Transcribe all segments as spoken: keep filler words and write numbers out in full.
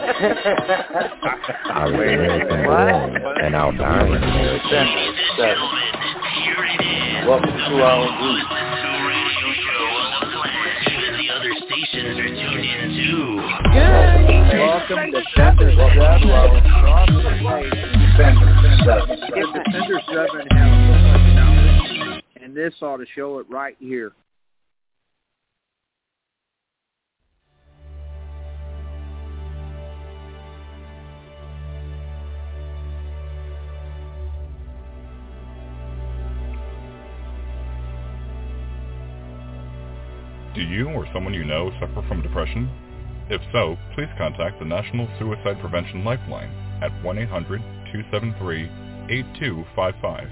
I was American born, and I'll die in America. Welcome to our group. Welcome to Defender seven. Defender seven has so much knowledge, and this ought to show it right here. Do you or someone you know suffer from depression? If so, please contact the National Suicide Prevention Lifeline at one eight hundred two seven three eight two five five.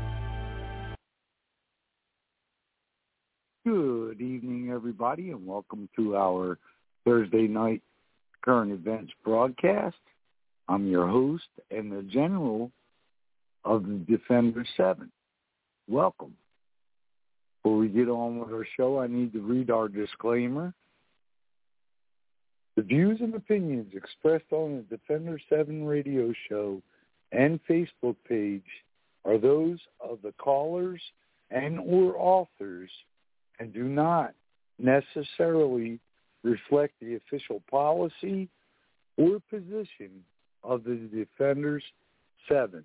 Good evening, everybody, and welcome to our Thursday night current events broadcast. I'm your host and the general of the Defender seven. Welcome. Before we get on with our show, I need to read our disclaimer. The views and opinions expressed on the Defender seven radio show and Facebook page are those of the callers and or authors and do not necessarily reflect the official policy or position of the Defenders seven.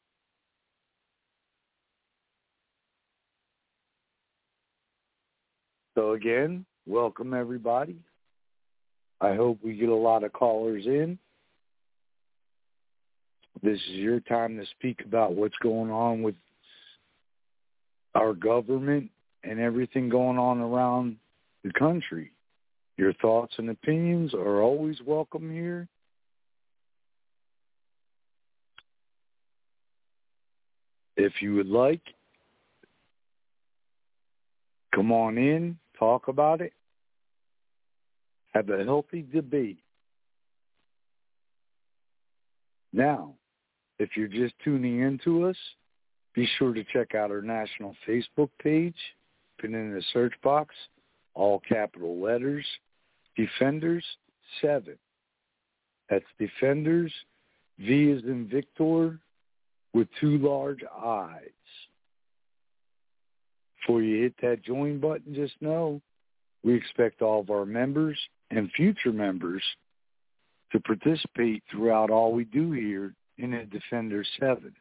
So again, welcome everybody. I hope we get a lot of callers in. This is your time to speak about what's going on with our government and everything going on around the country. Your thoughts and opinions are always welcome here. If you would like, come on in, talk about it, have a healthy debate. Now, if you're just tuning in to us, be sure to check out our national Facebook page. Put in the search box, all capital letters, Defenders seven. That's Defenders, V as in Victor, with two large eyes. Before you hit that join button, just know we expect all of our members and future members to participate throughout all we do here in the Defender seven.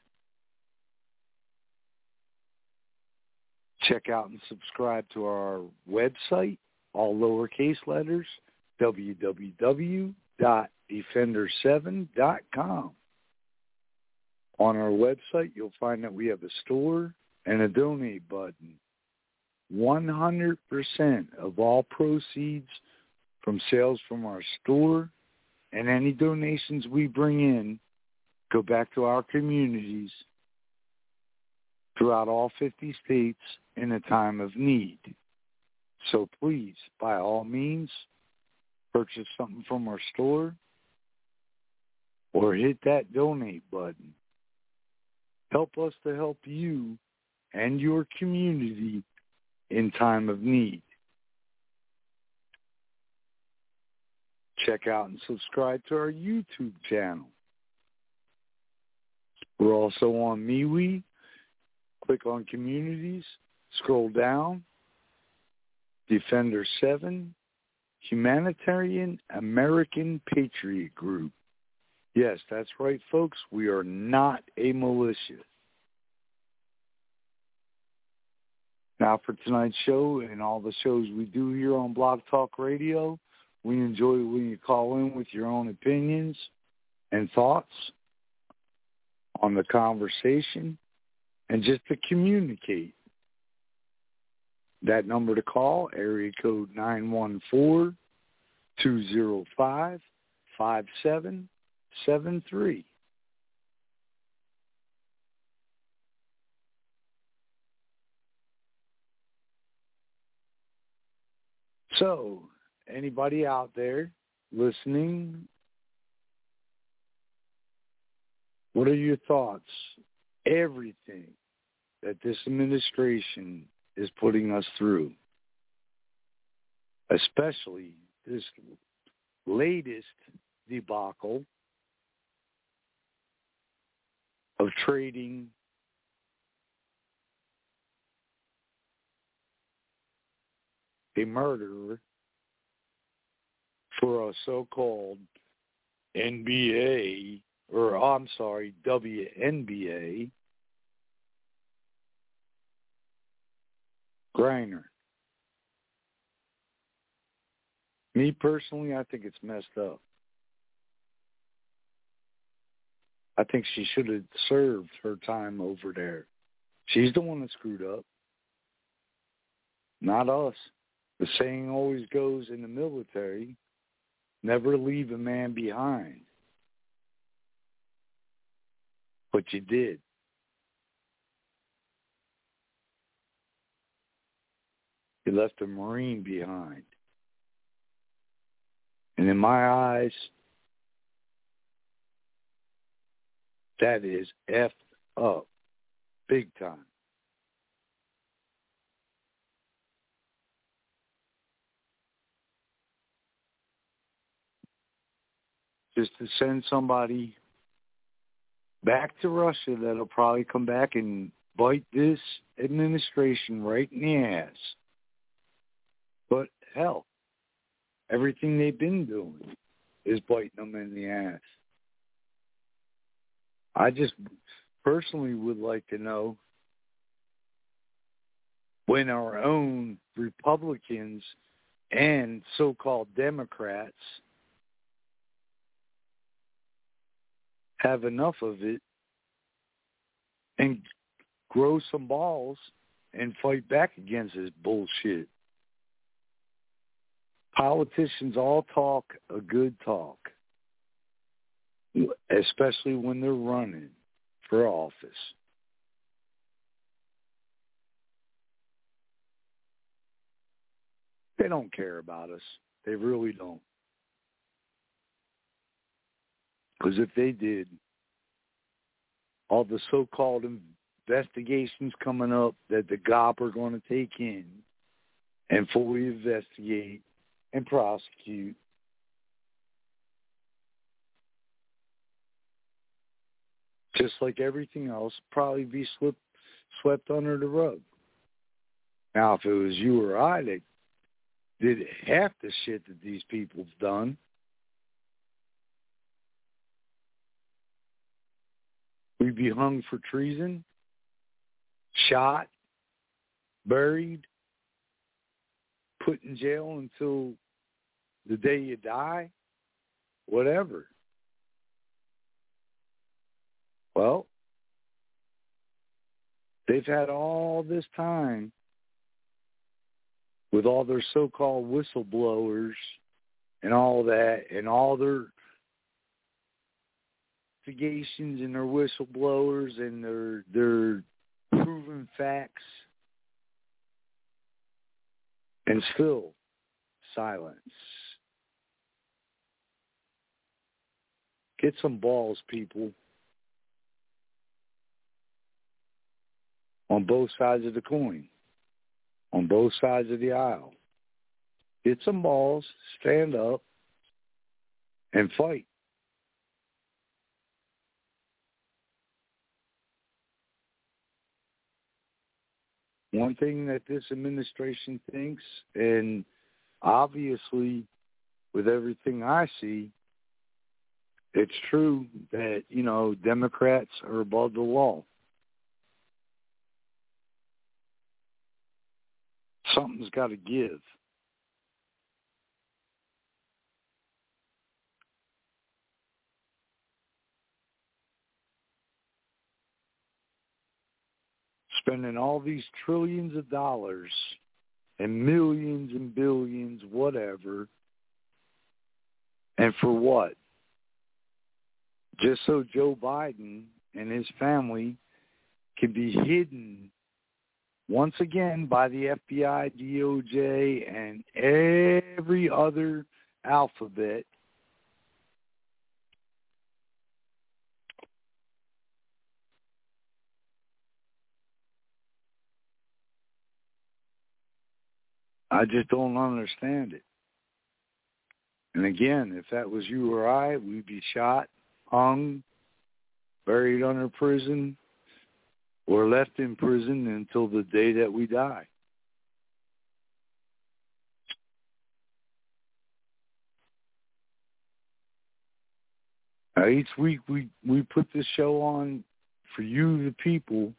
Check out and subscribe to our website, all lowercase letters, w w w dot defender seven dot com. On our website, you'll find that we have a store and a donate button. one hundred percent of all proceeds from sales from our store and any donations we bring in go back to our communities throughout all fifty states in a time of need. So please, by all means, purchase something from our store or hit that donate button. Help us to help you and your community in time of need. Check out and subscribe to our YouTube channel. We're also on MeWe. Click on Communities, scroll down, Defender seven, Humanitarian American Patriot Group. Yes, that's right, folks. We are not a militia. Now for tonight's show and all the shows we do here on Blog Talk Radio, we enjoy when you call in with your own opinions and thoughts on the conversation and just to communicate. That number to call, area code nine one four, two zero five, five seven seven three. So, anybody out there listening, what are your thoughts? Everything that this administration is putting us through, especially this latest debacle of trading a murderer for a so-called N B A, or I'm sorry, W N B A, Griner. Me personally, I think it's messed up. I think she should have served her time over there. She's the one that screwed up, not us. The saying always goes in the military, never leave a man behind. But you did. You left a Marine behind. And in my eyes, that is effed up big time. Just to send somebody back to Russia that'll probably come back and bite this administration right in the ass. But hell, everything they've been doing is biting them in the ass. I just personally would like to know when our own Republicans and so-called Democrats have enough of it and grow some balls and fight back against this bullshit. Politicians all talk a good talk, especially when they're running for office. They don't care about us. They really don't. Because if they did, all the so-called investigations coming up that the G O P are going to take in and fully investigate and prosecute, just like everything else, probably be slipped, swept under the rug. Now, if it was you or I that did half the shit that these people have done, we'd be hung for treason, shot, buried, put in jail until the day you die, whatever. Well, they've had all this time with all their so-called whistleblowers and all that, and all their investigations and their whistleblowers and their their proven facts, and still silence. Get some balls, people, on both sides of the coin, on both sides of the aisle. Get some balls, stand up, and fight. One thing that this administration thinks, and obviously with everything I see, it's true that, you know, Democrats are above the law. Something's got to give. Spending all these trillions of dollars and millions and billions, whatever, and for what? Just so Joe Biden and his family can be hidden once again by the F B I, D O J, and every other alphabet. I just don't understand it. And again, if that was you or I, we'd be shot, hung, buried under prison, or left in prison until the day that we die. Now, each week we, we put this show on for you, the people,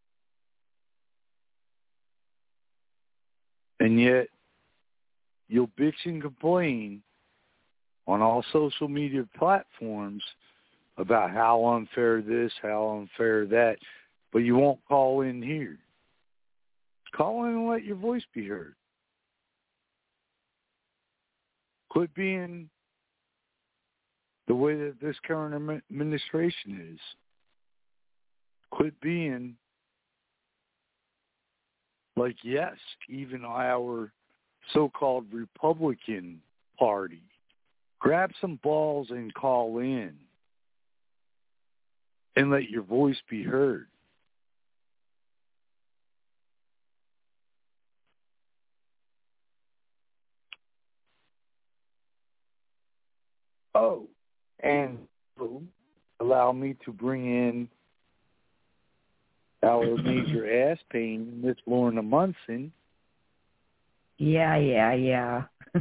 and yet you'll bitch and complain on all social media platforms about how unfair this, how unfair that, but you won't call in here. Call in and let your voice be heard. Quit being the way that this current administration is. Quit being like, yes, even our so-called Republican Party. Grab some balls and call in and let your voice be heard. Oh, and allow me to bring in our major ass pain, Miss Lorna Munson. Yeah, yeah, yeah.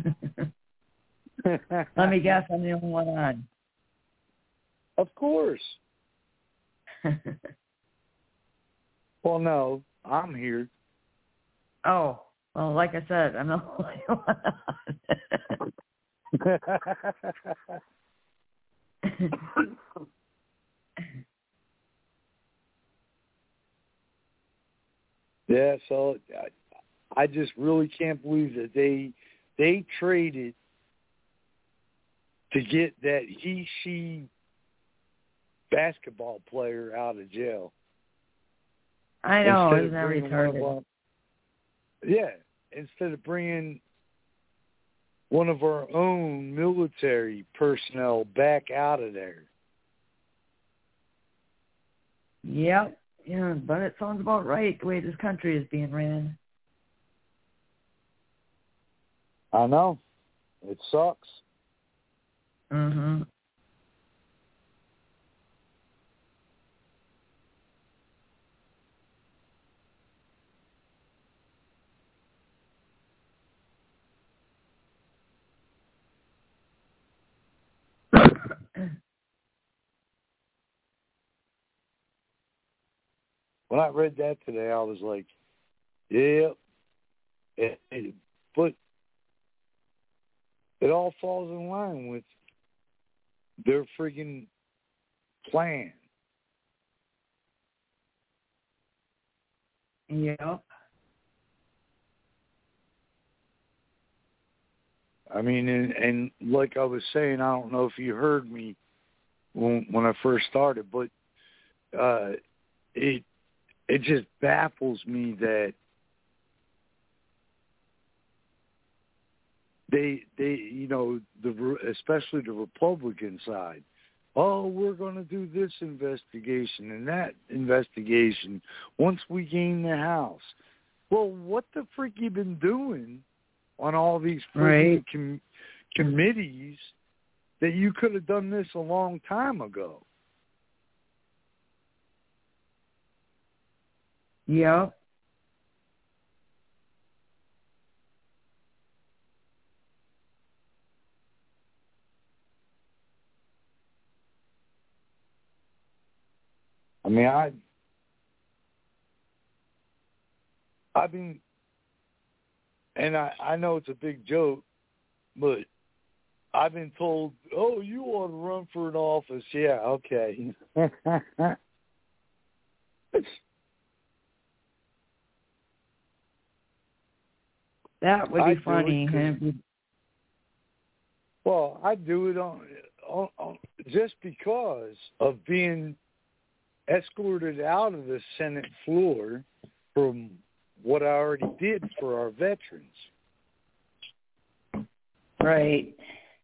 Let me guess, I'm the only one on. Of course. Well, no, I'm here. Oh, well, like I said, I'm the only one on. Yeah, so I, I just really can't believe that they they traded to get that he, she basketball player out of jail. I know, isn't that retarded? Yeah, instead of bringing one of our own military personnel back out of there. Yep. Yeah, but it sounds about right the way this country is being ran. I know. It sucks. Mm-hmm. When I read that today, I was like, yeah, it, it, but it all falls in line with their friggin' plan. Yep. I mean, and, and like I was saying, I don't know if you heard me when, when I first started, but uh, it it just baffles me that they they you know the especially the Republican side. Oh, we're going to do this investigation and that investigation once we gain the House. Well, what the freak you been doing on all these right. com- committees that you could have done this a long time ago? Yep. I mean, I, I've been, and I, I know it's a big joke, but I've been told, oh, you want to run for an office. Yeah, okay. That would be I'd funny. Well, I do it on, on, on just because of being escorted out of the Senate floor from what I already did for our veterans. Right.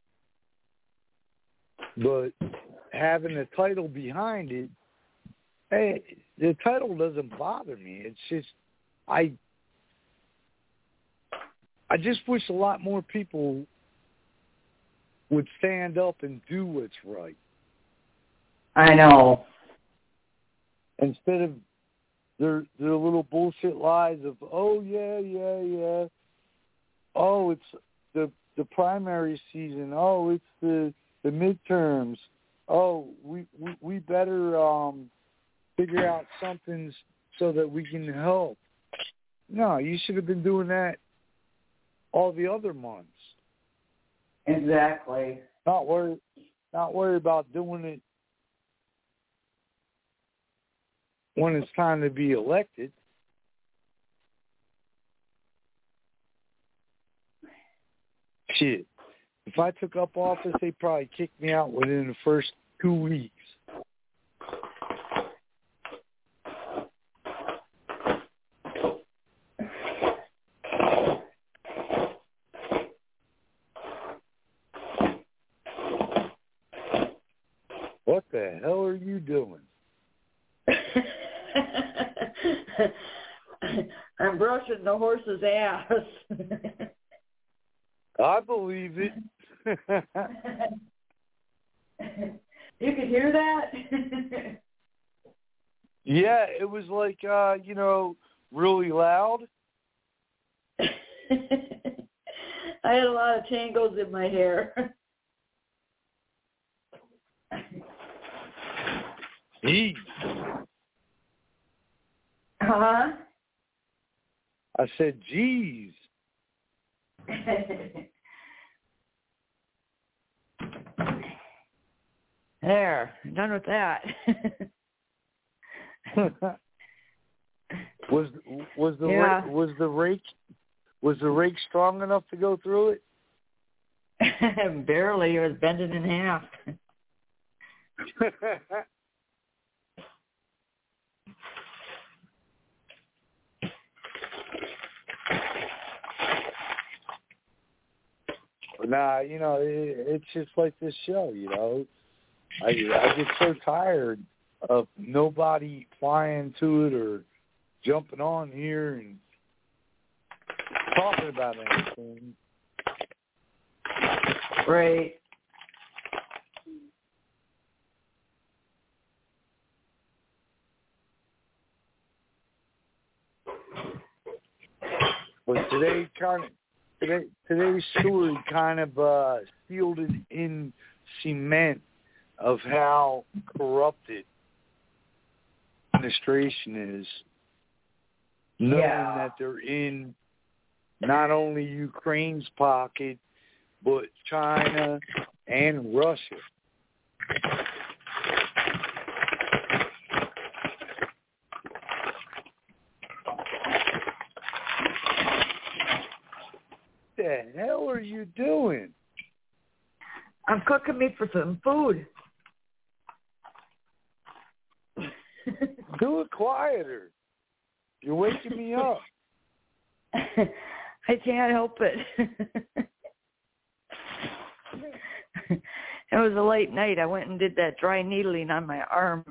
But having a title behind it, hey, the title doesn't bother me. It's just I I just wish a lot more people would stand up and do what's right. I know. Instead of their their little bullshit lies of, oh, yeah, yeah, yeah. Oh, it's the the primary season. Oh, it's the, the midterms. Oh, we, we, we better um, figure out something so that we can help. No, you should have been doing that all the other months. Exactly. Not worry, not worry about doing it when it's time to be elected. Shit. If I took up office, they'd probably kick me out within the first two weeks. What the hell are you doing? I'm brushing the horse's ass. I believe it. You could hear that? Yeah, it was like, uh, you know, really loud. I had a lot of tangles in my hair. Geez. Huh? I said, geez. There, I'm done with that. was was the Yeah. rake, was the rake was the rake strong enough to go through it? Barely. It was bending in half. Nah, you know, it, it's just like this show, you know. I I get so tired of nobody flying to it or jumping on here and talking about anything. Right. But today kind of today today's story kind of uh, sealed it in cement of how corrupted administration is, knowing Yeah. that they're in not only Ukraine's pocket, but China and Russia. What the hell are you doing? I'm cooking me for some food. Do it quieter. You're waking me up. I can't help it. It was a late night. I went and did that dry needling on my arm.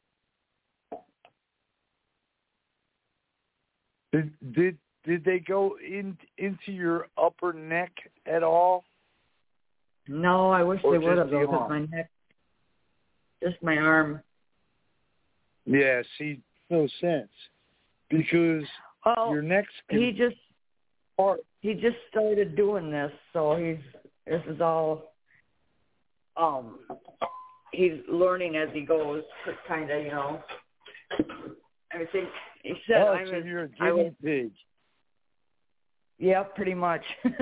Did did did they go in into your upper neck at all? No, I wish Or they would just have, the though, because arm? my neck, just my arm. Yeah, see, no sense. Because Well, your neck's he just part. he just started doing this, so he's this is all um he's learning as he goes, kind of, you know. I think he said Oh, I so was. you're a I was guinea pig. yeah, pretty much.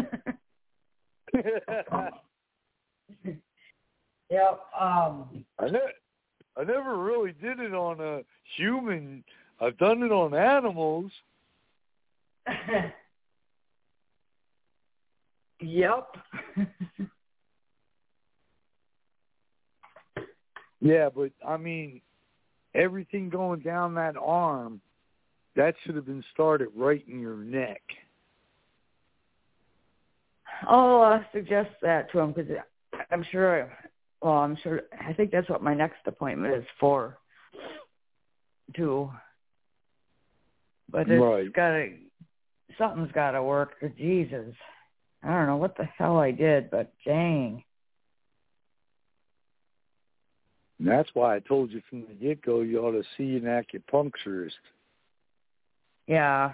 Yep. Um. I never, I never really did it on a human. I've done it on animals. Yep. Yeah, but I mean, everything going down that arm, that should have been started right in your neck. I'll uh, suggest that to him because I'm sure. Well, I'm sure. I think that's what my next appointment is for. Too. But it's Right. gotta. Something's gotta work. Jesus. I don't know what the hell I did, but dang. And that's why I told you from the get-go you ought to see an acupuncturist. Yeah.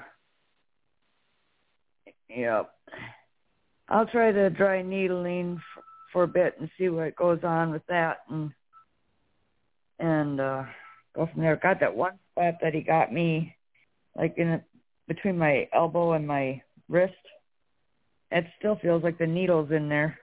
Yep. I'll try the dry needling for, for a bit and see what goes on with that, and and uh, go from there. Got that one spot that he got me, like in a, between my elbow and my wrist. It still feels like the needle's in there.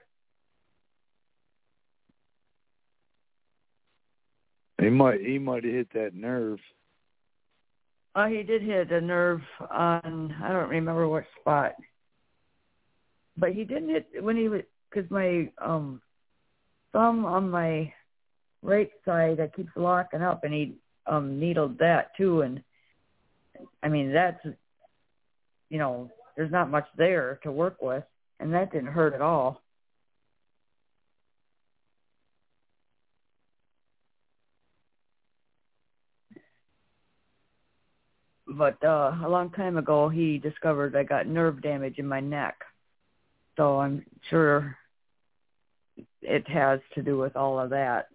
He might he might have hit that nerve. Oh, he did hit a nerve on, I don't remember what spot. But he didn't hit when he was, because my um, thumb on my right side that keeps locking up, and he um, needled that too. And I mean, that's, you know, there's not much there to work with, and that didn't hurt at all. But uh, a long time ago, he discovered I got nerve damage in my neck. So I'm sure it has to do with all of that.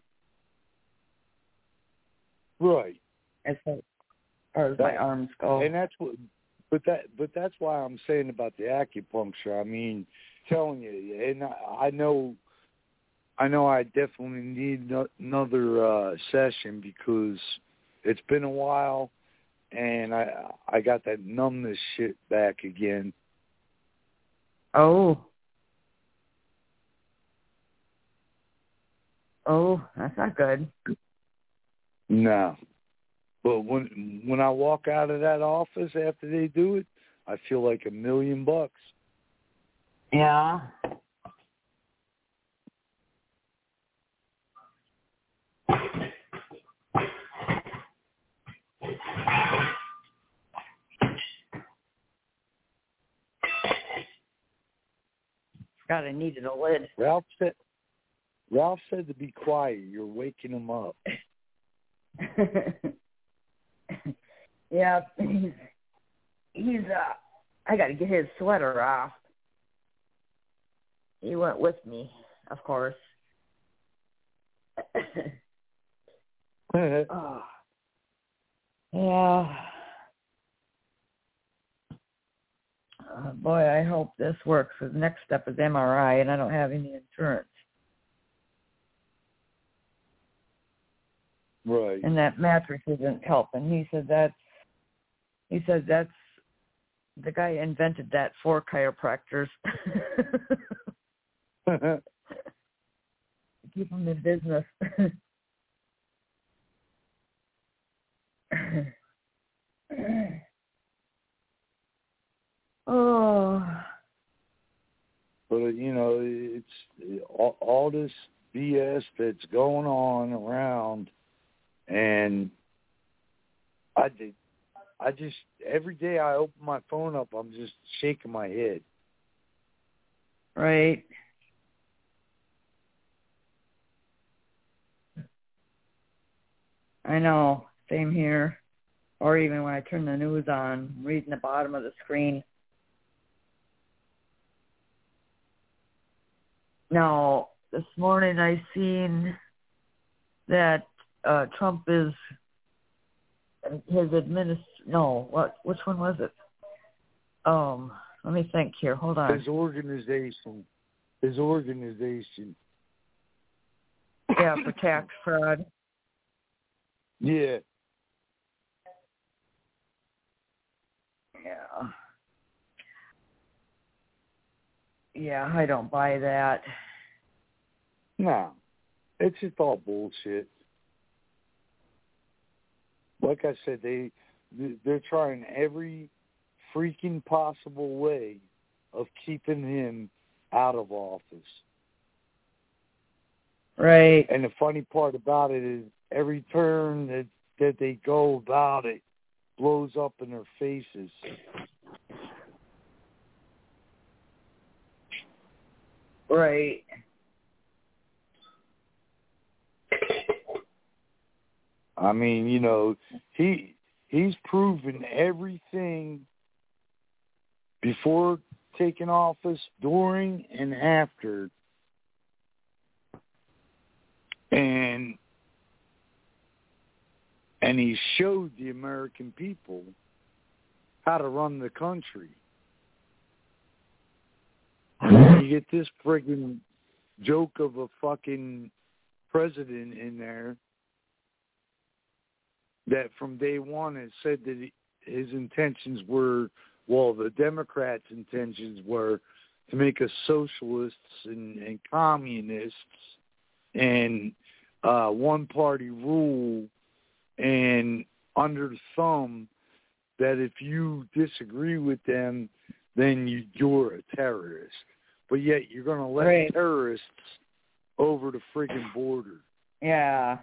Right. As far as my arms go. And that's what, but that, but that's why I'm saying about the acupuncture. I mean, telling you, and I, I know, I know, I definitely need no, another uh, session because it's been a while, and I, I got that numbness shit back again. Oh. Oh, that's not good. No. But when when I walk out of that office after they do it, I feel like a million bucks. Yeah. God, I needed a lid. Ralph said, Ralph said to be quiet. You're waking him up. Yeah, he's, he's uh, I got to get his sweater off. He went with me, of course. Oh. Yeah. Uh, boy, I hope this works. The next step is M R I, and I don't have any insurance. Right. And that mattress isn't helping. He said that's, he said that's, the guy invented that for chiropractors. Keep them in business. Oh. But, you know, it's all, all this B S that's going on around, and I did, I just, every day I open my phone up, I'm just shaking my head. Right. I know. Same here. Or even when I turn the news on, reading the bottom of the screen. Now, this morning I seen that uh, Trump is his administ. No, what? Which one was it? Um, let me think here. Hold on. His organization. His organization. Yeah, for tax fraud. Yeah. Yeah. Yeah, I don't buy that. No. It's just all bullshit. Like I said, they, they're trying every freaking possible way of keeping him out of office. Right. And the funny part about it is every turn that, that they go about it blows up in their faces. Right. I mean, you know, he he's proven everything before taking office, during, and after. And and he showed the American people how to run the country. And then you get this friggin' joke of a fucking president in there that from day one has said that he, his intentions were, well, the Democrats' intentions were to make us socialists and, and communists and uh, one-party rule, and under the thumb that if you disagree with them, then you, you're a terrorist. But yet you're going to let right. terrorists over the friggin' border. Yeah.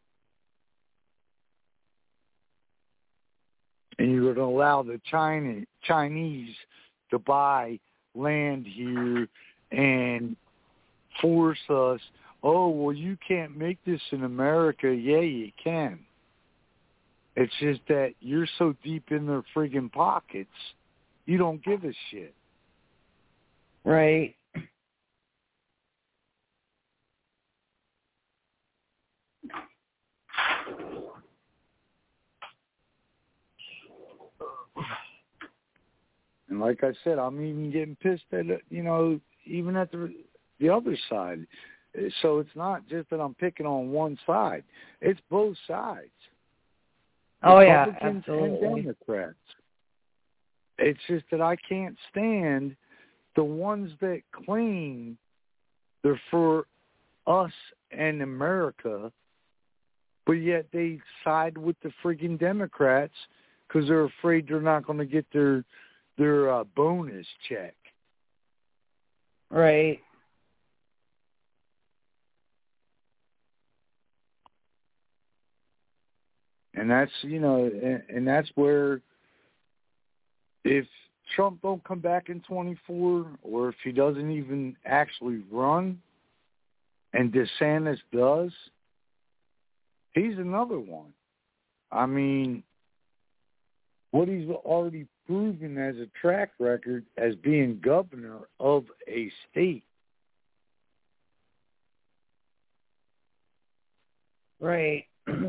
And you're going to allow the China, Chinese to buy land here and force us, oh, well, you can't make this in America. Yeah, you can. It's just that you're so deep in their friggin' pockets, you don't give a shit. Right. And like I said, I'm even getting pissed at, you know, even at the the other side. So it's not just that I'm picking on one side. It's both sides. Oh, yeah, Republicans absolutely. and Democrats. It's just that I can't stand the ones that claim they're for us and America, but yet they side with the friggin' Democrats because they're afraid they're not going to get their their uh, bonus check. Right. And that's, you know, and, and that's where if Trump don't come back in twenty-four, or if he doesn't even actually run, and DeSantis does, he's another one. I mean, what he's already proven as a track record as being governor of a state. Right.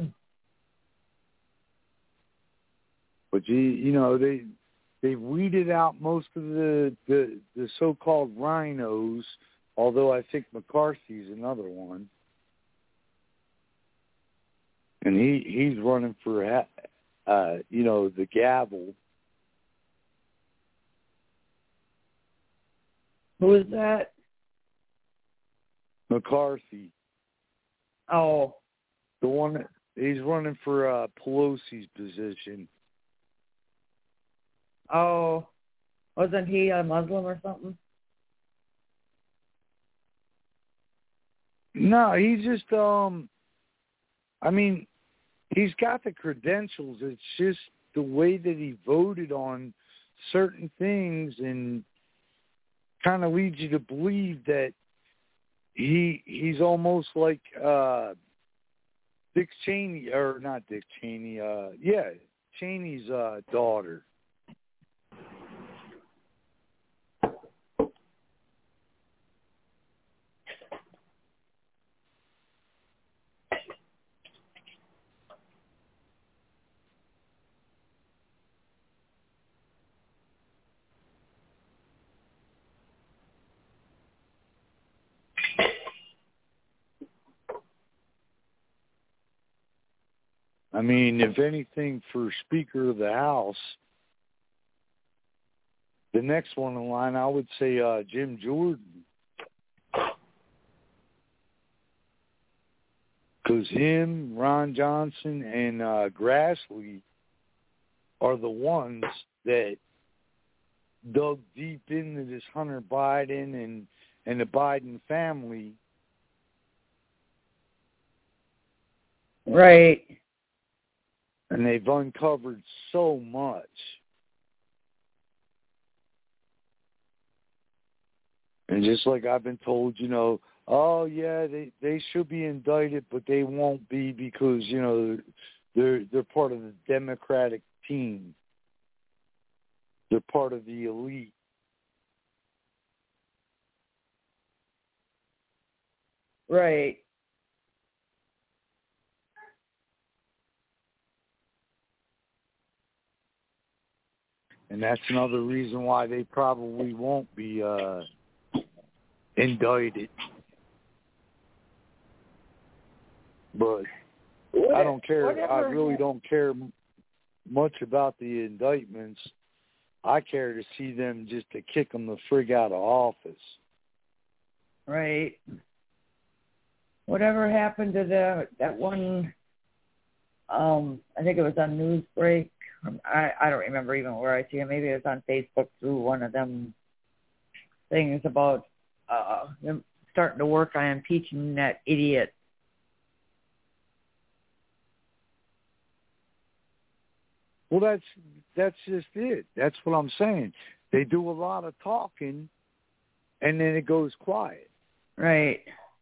But you, you know, they they weeded out most of the, the the so-called rhinos. Although I think McCarthy's another one, and he he's running for uh, you know, the gavel. Who is that? McCarthy. Oh. The one that, he's running for uh, Pelosi's position. Oh. Wasn't he a Muslim or something? No, he's just, um, I mean, he's got the credentials. It's just the way that he voted on certain things and kind of leads you to believe that he he's almost like uh, Dick Cheney, or not Dick Cheney, uh, yeah, Cheney's uh, daughter. I mean, if anything, for Speaker of the House, the next one in line, I would say uh, Jim Jordan. Because him, Ron Johnson, and uh, Grassley are the ones that dug deep into this Hunter Biden and, and the Biden family. Right. And they've uncovered so much. And just like I've been told, you know, oh, yeah, they, they should be indicted, but they won't be because, you know, they're they're part of the Democratic team. They're part of the elite. Right. And that's another reason why they probably won't be uh, indicted. But I don't care. Whatever. I really don't care much about the indictments. I care to see them just to kick them the frig out of office. Right. Whatever happened to the that one, um, I think it was on Newsbreak. I, I don't remember even where I see it. Maybe it was on Facebook through one of them things about uh, them starting to work on impeaching that idiot. Well, that's that's just it. That's what I'm saying. They do a lot of talking, and then it goes quiet. Right.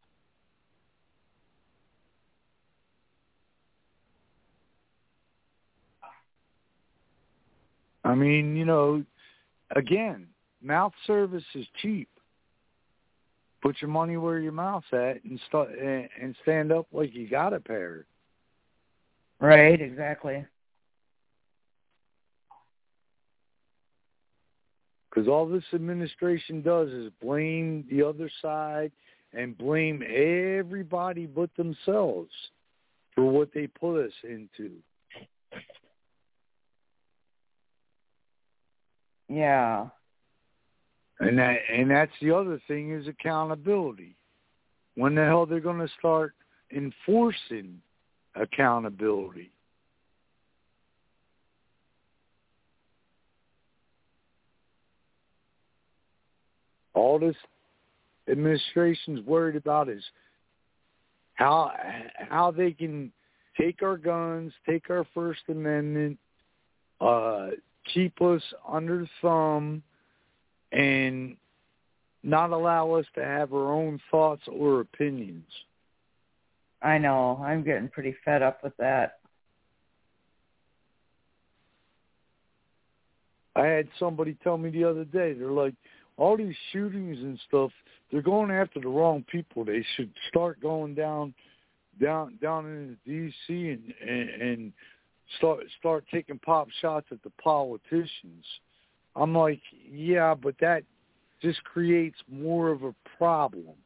I mean, you know, again, mouth service is cheap. Put your money where your mouth's at and start and stand up like you got a pair. Right. Exactly. Because all this administration does is blame the other side and blame everybody but themselves for what they put us into. Yeah. And that and that's the other thing is accountability. When the hell they're going to start enforcing accountability? All this administration's worried about is how how they can take our guns, take our First Amendment, uh, keep us under the thumb, and not allow us to have our own thoughts or opinions. I know. I'm getting pretty fed up with that. I had somebody tell me the other day, they're like, all these shootings and stuff, they're going after the wrong people. They should start going down down down into D C and, and, and start start taking pop shots at the politicians. I'm like, yeah, but that just creates more of a problem.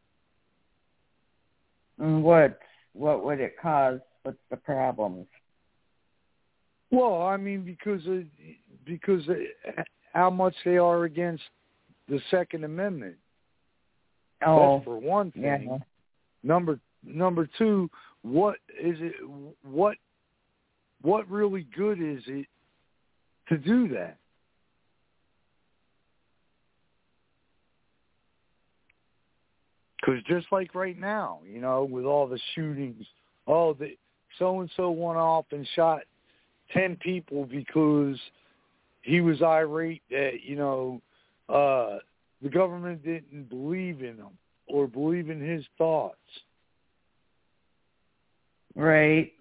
What what would it cause? What's the problems? Well, I mean, because of, because of how much they are against the Second Amendment. Oh, that's for one thing. Yeah. Number number two, what is it? What what really good is it to do that? Because just like right now, you know, with all the shootings, oh, the so and so went off and shot ten people because he was irate that, you know, uh, the government didn't believe in him or believe in his thoughts. Right.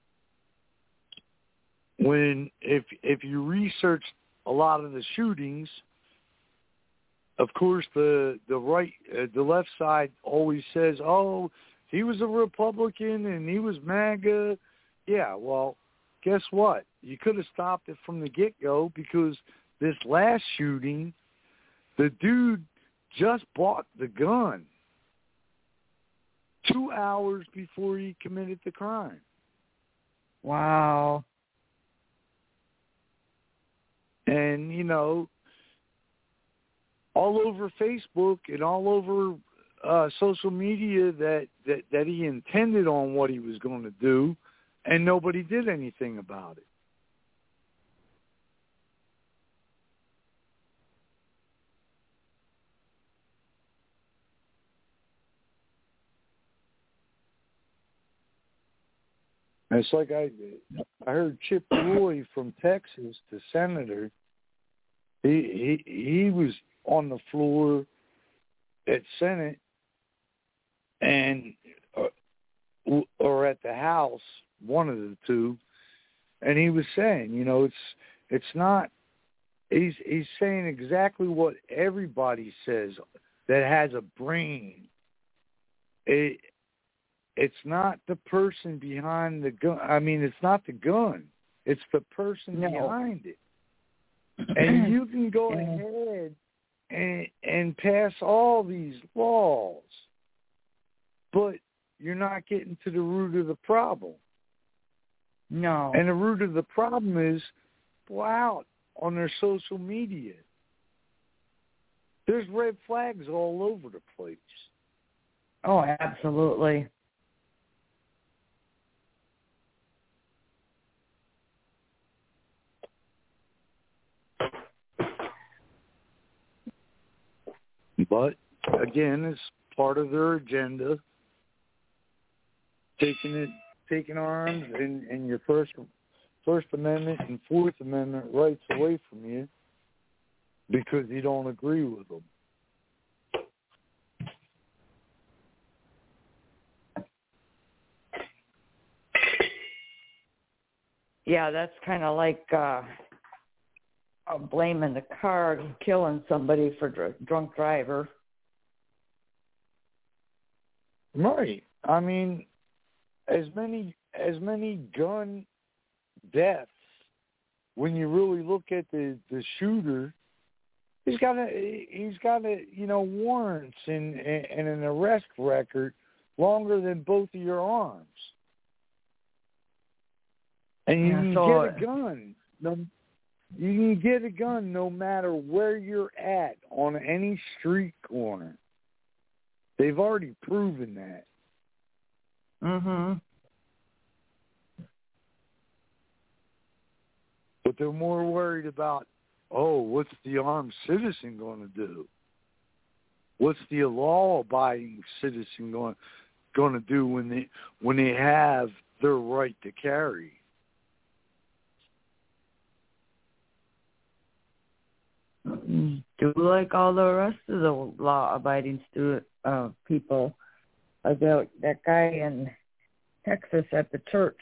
When if if you research a lot of the shootings, of course the the right uh, the left side always says, "Oh, he was a Republican and he was MAGA." Yeah, well, guess what? You could have stopped it from the get-go because this last shooting, the dude just bought the gun two hours before he committed the crime. Wow. And, you know, all over Facebook and all over uh, social media that, that, that he intended on what he was going to do, and nobody did anything about it. And it's like I, I heard Chip Roy from Texas, the senator. He he he was on the floor at Senate and uh, or at the House, one of the two, and he was saying, you know, it's it's not. He's he's saying exactly what everybody says that has a brain. It. It's not the person behind the gun. I mean, it's not the gun. It's the person No. behind it. And you can go ahead and, and pass all these laws, but you're not getting to the root of the problem. No. And the root of the problem is go out on their social media. There's red flags all over the place. Oh, absolutely. But, again, it's part of their agenda, taking it, taking arms and, and your First First Amendment and Fourth Amendment rights away from you because you don't agree with them. Yeah, that's kind of like uh, uh, blaming the car and killing somebody for dr- drunk driver. Right. I mean, as many as many gun deaths, when you really look at the, the shooter, he's got a he's got a you know warrants and and an arrest record longer than both of your arms. And you Yeah, can so, get a gun. No, you can get a gun no matter where you're at on any street corner. They've already proven that. Mm-hmm. But they're more worried about, oh, what's the armed citizen going to do? What's the law-abiding citizen going going to do when they when they have their right to carry? Do like all the rest of the law-abiding student uh, people. About that guy in Texas at the church.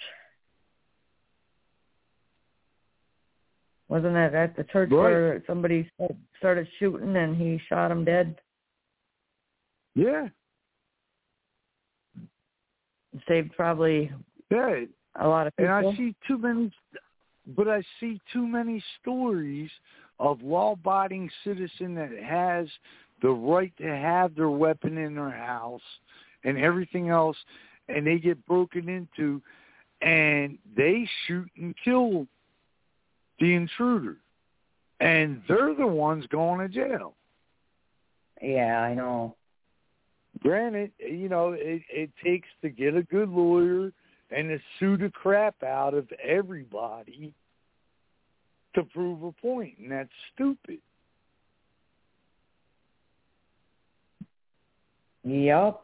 Wasn't that at the church Right. where somebody started shooting and he shot him dead? Yeah. Saved probably Yeah. a lot of people. And I see too many, but I see too many stories of law-abiding citizen that has the right to have their weapon in their house and everything else, and they get broken into, and they shoot and kill the intruder, and they're the ones going to jail. Yeah, I know. Granted, you know, it, it takes to get a good lawyer and to sue the crap out of everybody to prove a point, and that's stupid. Yep.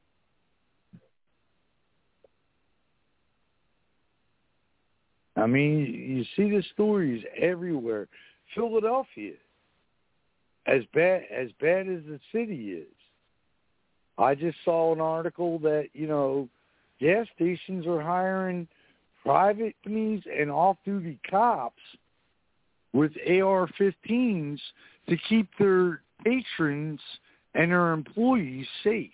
I mean, you see the stories everywhere. Philadelphia, as bad as bad as the city is. I just saw an article that, you know, gas stations are hiring private companies and off-duty cops with A R fifteens to keep their patrons and their employees safe.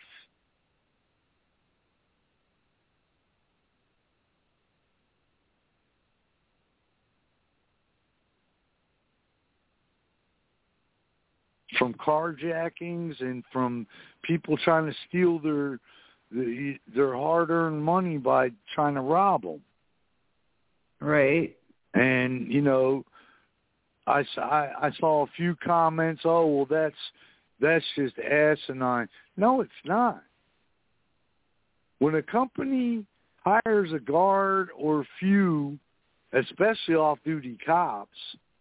From carjackings and from people trying to steal their their hard-earned money by trying to rob them. Right. And, you know, I, I, I saw a few comments, oh, well, that's, that's just asinine. No, it's not. When a company hires a guard or a few, especially off-duty cops,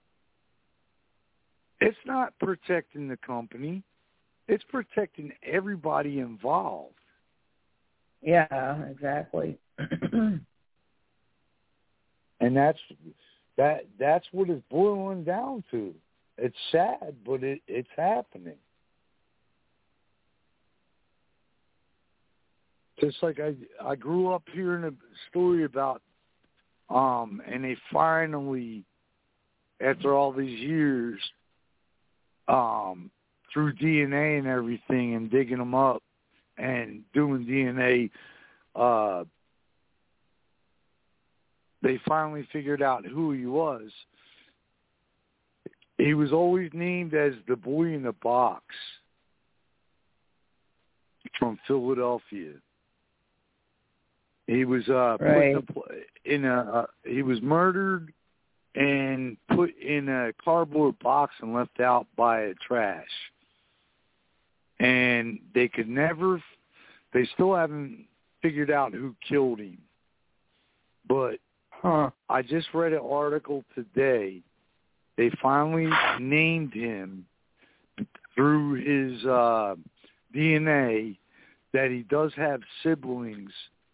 it's not protecting the company. It's protecting everybody involved. Yeah, exactly. And that's that that's what it's boiling down to. It's sad, but it, it's happening. Just like I I grew up hearing a story about um and they finally, after all these years, um through D N A and everything and digging them up and doing D N A, uh they finally figured out who he was. he was always named as the boy in the box from Philadelphia. He was uh, right. put in a, in a uh, he was murdered and put in a cardboard box and left out by a trash. And they could never, they still haven't figured out who killed him. But huh. I just read an article today. They finally named him through his uh, D N A that he does have siblings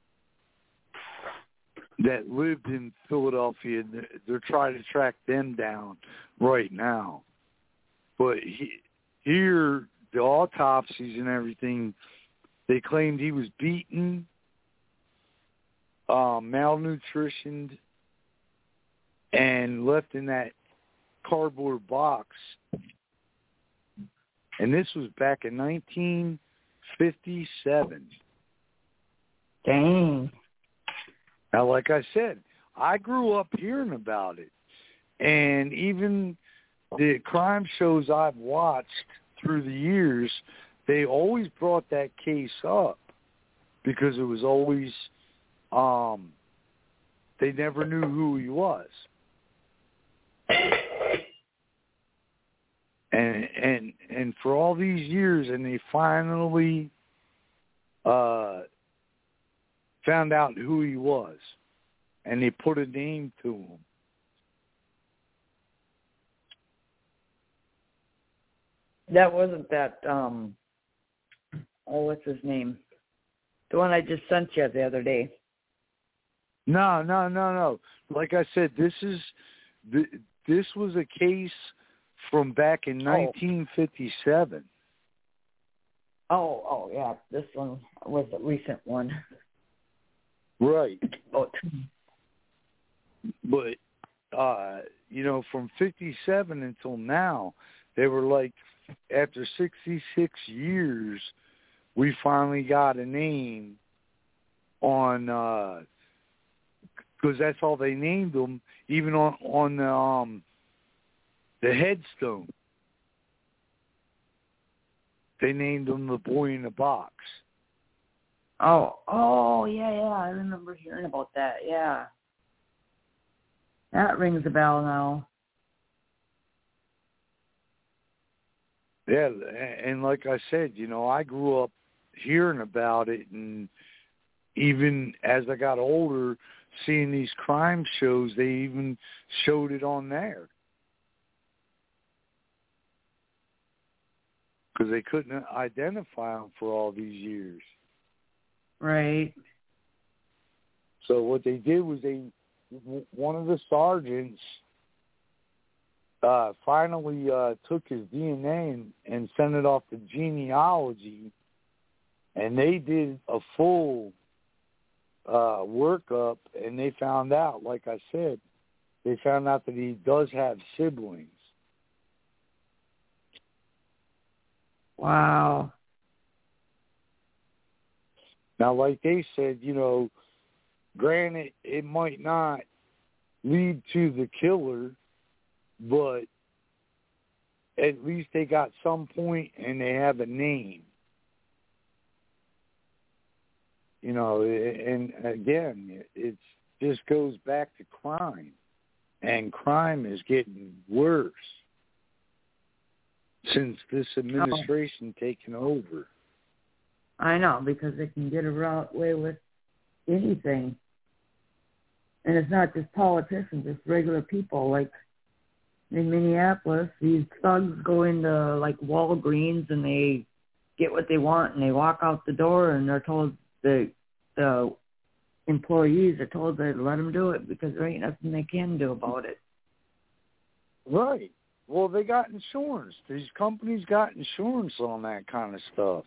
that lived in Philadelphia. They're trying to track them down right now. But he, here, the autopsies and everything, they claimed he was beaten, uh, malnutritioned, and left in that cardboard box. And this was back in nineteen fifty-seven. Dang. Now, like I said, I grew up hearing about it. And even the crime shows I've watched through the years, they always brought that case up because it was always, um, they never knew who he was. And and and for all these years, and they finally uh, found out who he was, and they put a name to him. That wasn't that, um, oh, what's his name? The one I just sent you the other day. No, no, no, no. Like I said, this is this was a case from back in nineteen fifty-seven. Oh, oh, yeah. This one was a recent one. Right. Oh. But, uh, you know, from fifty-seven until now, they were like, after sixty-six years, we finally got a name on, because uh, that's all they named them, even on, on the, um, the headstone. They named him the boy in the box. Oh, oh, yeah, yeah. I remember hearing about that, yeah. That rings a bell now. Yeah, and like I said, you know, I grew up hearing about it, and even as I got older, seeing these crime shows, they even showed it on there. Because they couldn't identify him for all these years. Right. So what they did was they, one of the sergeants uh, finally uh, took his D N A and, and sent it off to genealogy, and they did a full uh, workup, and they found out, like I said, they found out that he does have siblings. Wow. Now, like they said, you know, granted, it might not lead to the killer, but at least they got some point and they have a name. You know, and again, it just goes back to crime. And crime is getting worse since this administration oh. taken over. I know, because they can get away with anything. And it's not just politicians, it's regular people. Like in Minneapolis, these thugs go into like Walgreens and they get what they want and they walk out the door and they're told, the the employees are told to let them do it because there ain't nothing they can do about it. Right. Well, they got insurance. These companies got insurance on that kind of stuff.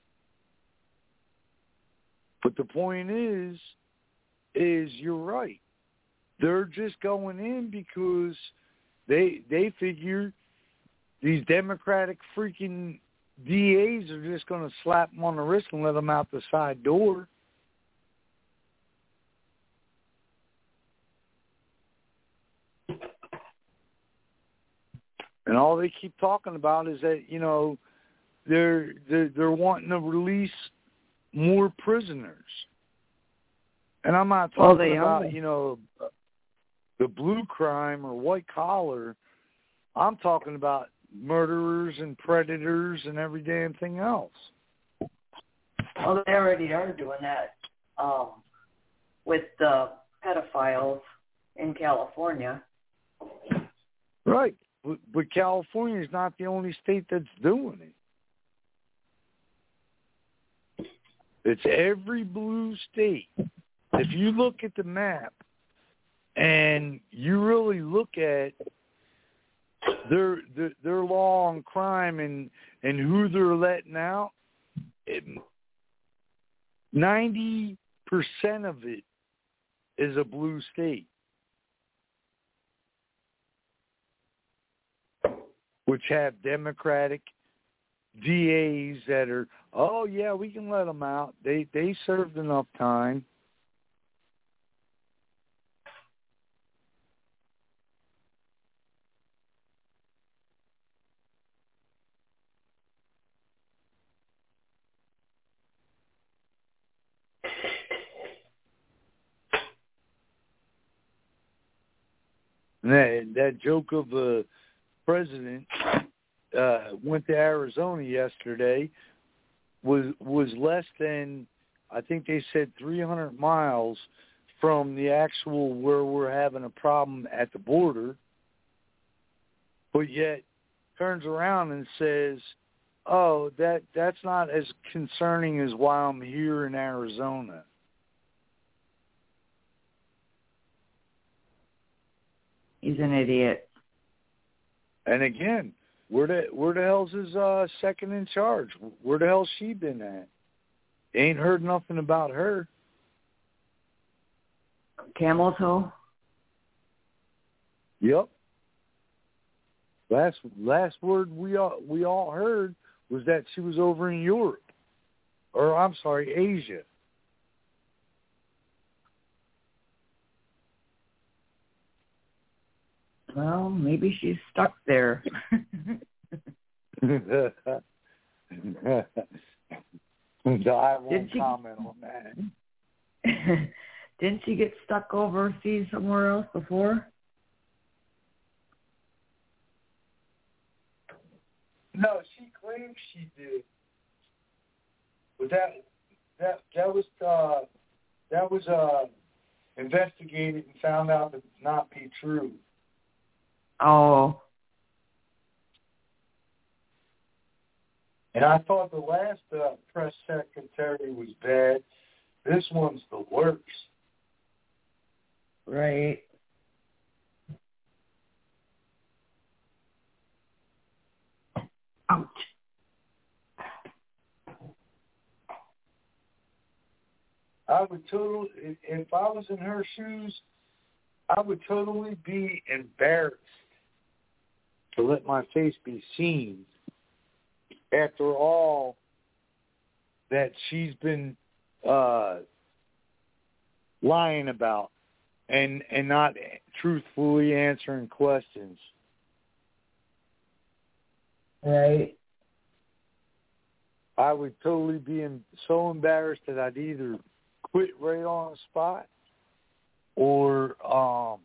But the point is, is you're right. They're just going in because they they figure these Democratic freaking D As are just going to slap them on the wrist and let them out the side door. And all they keep talking about is that, you know, they're they're, they're wanting to release more prisoners. And I'm not talking well, about, are. you know, the blue crime or white collar. I'm talking about murderers and predators and every damn thing else. Well, they already are doing that um, with the pedophiles in California. Right. But, but California is not the only state that's doing it. It's every blue state. If you look at the map and you really look at their their, their law on crime and, and who they're letting out, it, ninety percent of it is a blue state, which have Democratic D As that are, oh, yeah, we can let them out. They they served enough time. And that, that joke of a president uh, went to Arizona yesterday was was less than, I think they said three hundred miles from the actual where we're having a problem at the border, but yet turns around and says, oh, that that's not as concerning as why I'm here in Arizona. He's an idiot. And again, where the where the hell's his uh, second in charge? Where the hell's she been at? Ain't heard nothing about her. Camel toe? Yep. Last last word we all we all heard was that she was over in Europe, or I'm sorry, Asia. Well, maybe she's stuck there. I won't Did she, comment on that. Didn't she get stuck overseas somewhere else before? No, she claims she did, but that that that was uh, that was uh, investigated and found out to not be true. Oh. And I thought the last uh, press secretary was bad. This one's the worst. Right. Ouch. I would totally, if I was in her shoes, I would totally be embarrassed to let my face be seen after all that she's been uh, lying about and and not truthfully answering questions. Right. I would totally be in, so embarrassed that I'd either quit right on the spot or um,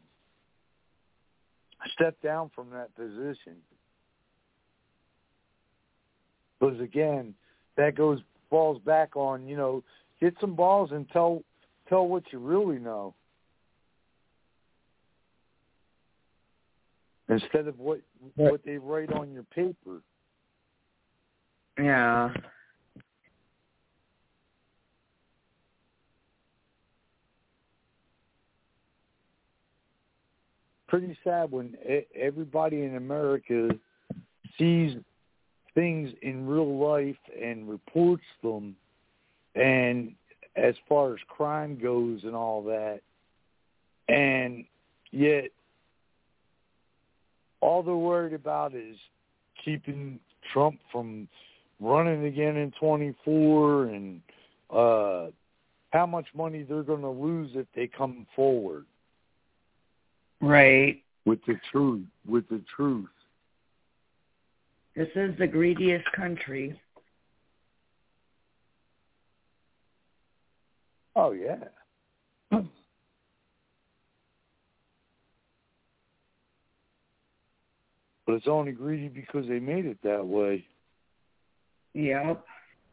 step down from that position. Because again, that goes falls back on, you know, get some balls and tell tell what you really know, instead of what what they write on your paper. Yeah. Pretty sad when everybody in America sees things in real life and reports them, and as far as crime goes and all that, and yet all they're worried about is keeping Trump from running again in twenty-four and uh, how much money they're going to lose if they come forward. Right. With the truth, with the truth. This is the greediest country. Oh, yeah. But it's only greedy because they made it that way. Yep.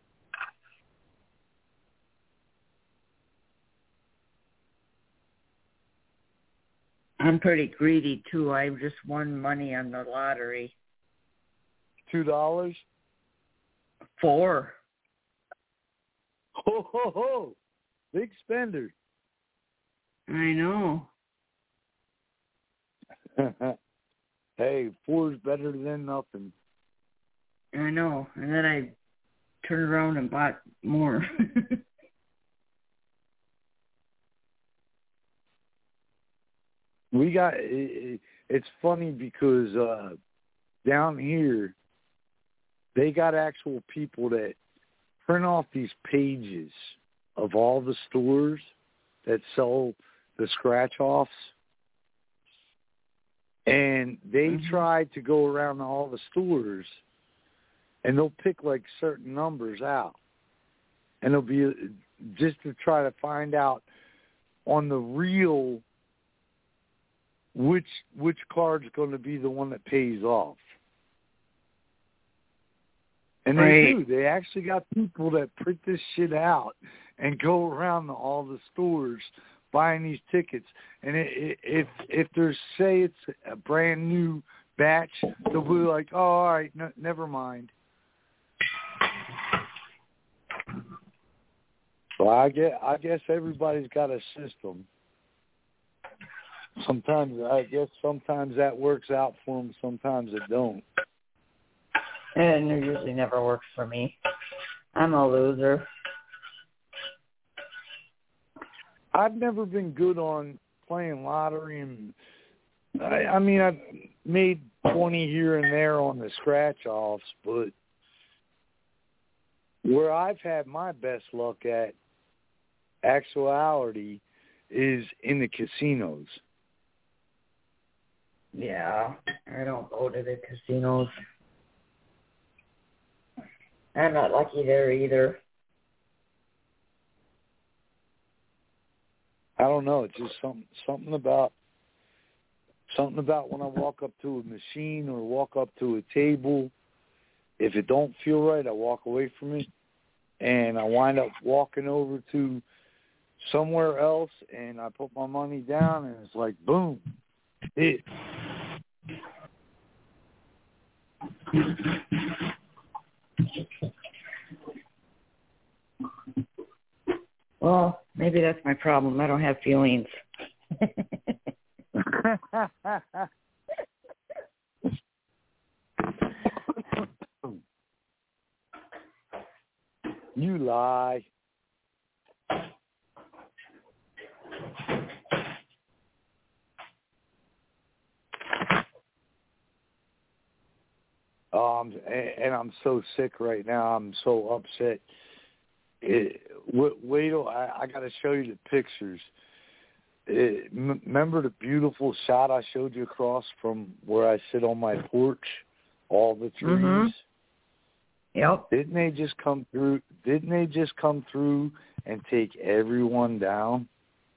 I'm pretty greedy, too. I just won money on the lottery. Two dollars? Four. Ho, ho, ho. Big spender. I know. Hey, four's better than nothing. I know. And then I turned around and bought more. We got, it, it's funny because uh, down here, they got actual people that print off these pages of all the stores that sell the scratch-offs. And they mm-hmm. tried to go around to all the stores, and they'll pick, like, certain numbers out. And it'll be just to try to find out on the real which which card's going to be the one that pays off. And they right. do. They actually got people that print this shit out and go around to all the stores buying these tickets. And it, it, if if there's, say it's a brand new batch, they'll be like, oh, all right, no, never mind. So I guess, I guess everybody's got a system. Sometimes, I guess sometimes that works out for them, sometimes it don't. And it usually never works for me. I'm a loser. I've never been good on playing lottery, and I, I mean, I've made twenty here and there on the scratch-offs, but where I've had my best luck at actuality is in the casinos. Yeah, I don't go to the casinos. I'm not lucky there either. I don't know. It's just something something about something about when I walk up to a machine or walk up to a table. If it don't feel right, I walk away from it, and I wind up walking over to somewhere else, and I put my money down, and it's like boom, it. Well, maybe that's my problem. I don't have feelings. You lie. Um, and I'm so sick right now. I'm so upset. It, wait till I, I got to show you the pictures. It, m- remember the beautiful shot I showed you across from where I sit on my porch? All the trees. Mm-hmm. Yep. Didn't they just come through? Didn't they just come through and take everyone down?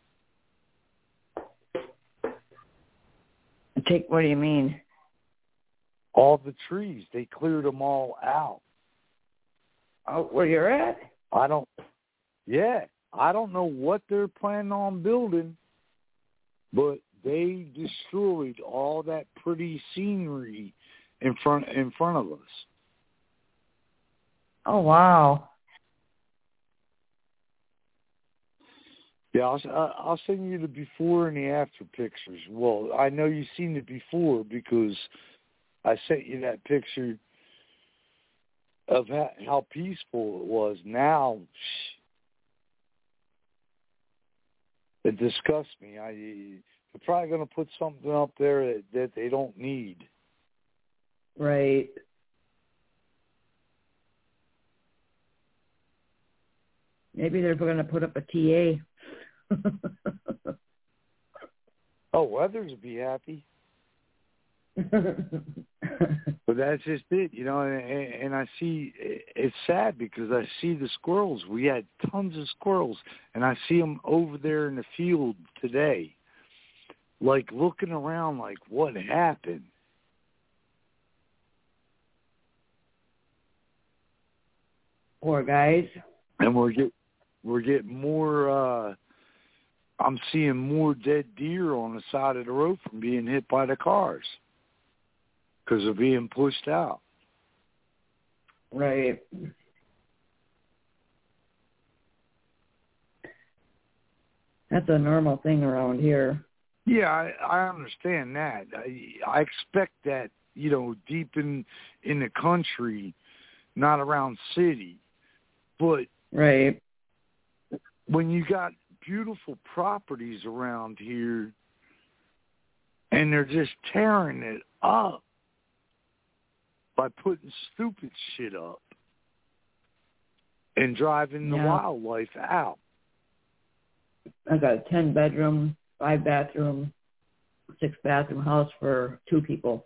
Take what do you mean? All the trees. They cleared them all out. Oh, where you're at? I don't. Yeah, I don't know what they're planning on building, but they destroyed all that pretty scenery in front in front of us. Oh wow! Yeah, I'll, I'll send you the before and the after pictures. Well, I know you've seen it before because I sent you that picture of how, how peaceful it was. Now, it disgusts me. I, they're probably going to put something up there that, that they don't need. Right. Maybe they're going to put up a T A. Oh, Weathers would be happy. But that's just it, you know, and, and I see, it's sad because I see the squirrels. We had tons of squirrels, and I see them over there in the field today, like looking around like, what happened? Poor guys. And we're get, we're getting more, uh, I'm seeing more dead deer on the side of the road from being hit by the cars because they're being pushed out. Right. That's a normal thing around here. Yeah, I, I understand that. I, I expect that, you know, deep in in the country, not around city. But right. when you got beautiful properties around here and they're just tearing it up by putting stupid shit up and driving the yeah. wildlife out. I got a ten bedroom, five bathroom, six bathroom house for two people.